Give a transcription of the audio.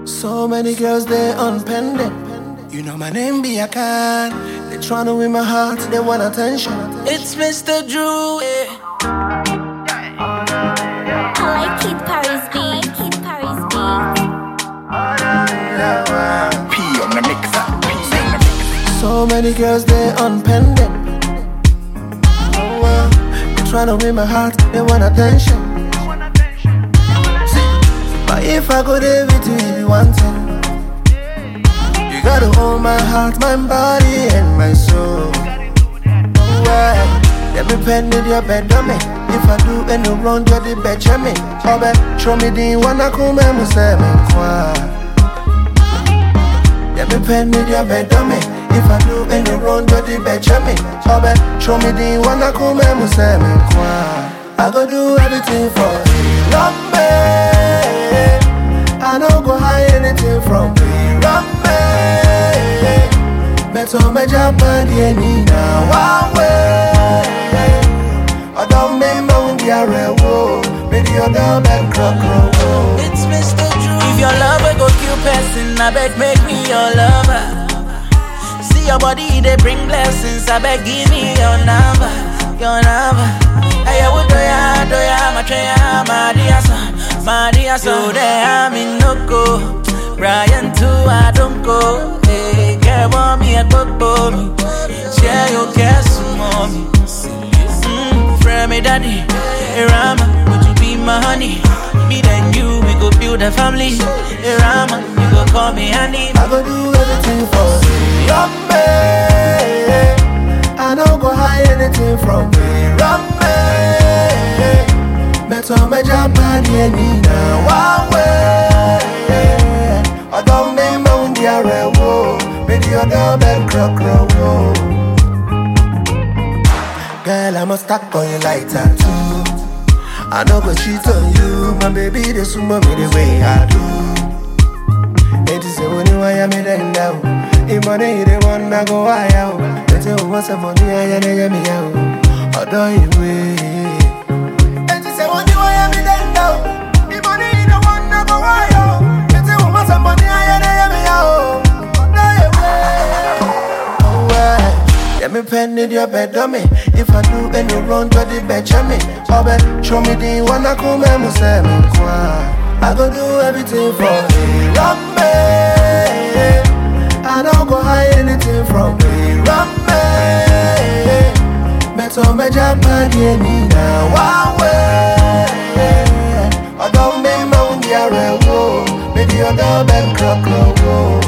So many girls, they unpending. You know my name be a can. They tryna win my heart, they want attention. It's Mr. Drew. I like Kid Paris beat. P on the mixer. So many girls, they unpending. They tryna win my heart, they want attention. But if I go there with you, it be one thing. You gotta hold my heart, my body, and my soul. Let me pen with your bed on me. If I do any wrong, you're the best of me. Oh, show me the one I come and say me kwa. Let me pen with your bed on me. If I do any wrong, you're the best of me. Oh, show me the one I come and say me kwa. I go do everything for you. Love me. I don't go hide anything from me. Love me. Better my job and the now. One way. I don't mean my real. Maybe you're down and crow. It's Mr. Drew. If your lover go kill person, I beg make me your lover. See your body, they bring blessings. I beg give me your number. Hey, I would do ya, my dear son. There I'm in no go. Brian too, I don't go. Hey, girl, want me a bobo me. Share your cash, mommy. Friend me daddy, hey Rama, would you be my honey? Me and you, we go build a family. Hey Rama, you go call me honey. I go do everything for you. Love me. I don't go hide anything from me. Love me. Better my job and the now. One way. I don't mean my own dear real. Maybe you're down and crow. Girl, I'm a stuck on you like tattoo. I know go cheat on you. My baby, they sumo me the way I do. It is the only way I made them down. If money, they want to go out. They say, what's the money? I ain't me out. I don't you it is the only way I made them down. If money, they want to go out. They say, what's the money? I ain't me out. Let me pen with your bed on me. If I do any wrong, you're the best of me. Oh, show me the one I come and say me kwa. I go do everything for you. Love me. I don't go hide anything from me. Love me. Better my job and the now. One way. I don't mean my own dear real. Maybe you're the best crow.